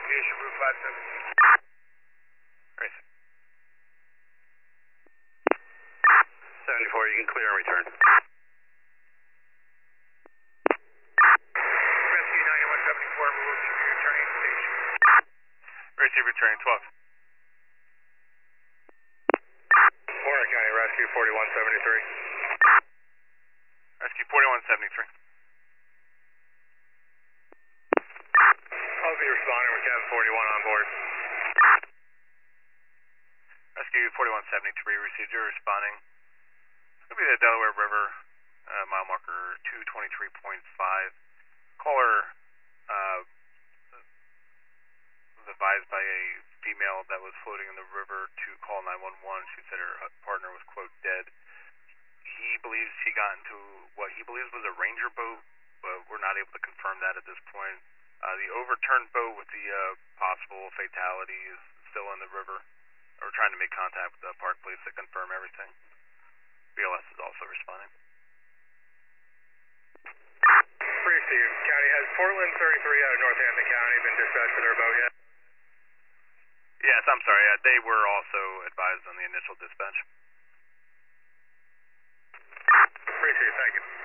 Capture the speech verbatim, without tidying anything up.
Investigation, Route five seventeen. Right. seventy-four, you can clear and return. Rescue ninety-one seventy-four, we're looking for your turning station. Receive returning twelve. Warren County Rescue forty-one seventy-three. Rescue forty-one seventy-three. I'll be responding with Kevin forty-one on board. Rescue forty-one seventy-three, received, you're responding. It's going to be the Delaware River, uh, mile marker two twenty-three point five. Caller uh, was advised by a female that was floating in the river to call nine one one. She said her partner was, quote, dead. He believes she got into what he believes was a ranger boat, but we're not able to confirm that at this point. Uh, the overturned boat with the uh, possible fatality is still in the river. We're trying to make contact with the Park Police to confirm everything. B L S is also responding. Received. County, has Portland thirty-three out of Northampton County been dispatched to their boat yet? Yes, I'm sorry. Uh, they were also advised on the initial dispatch. Appreciate it. Thank you.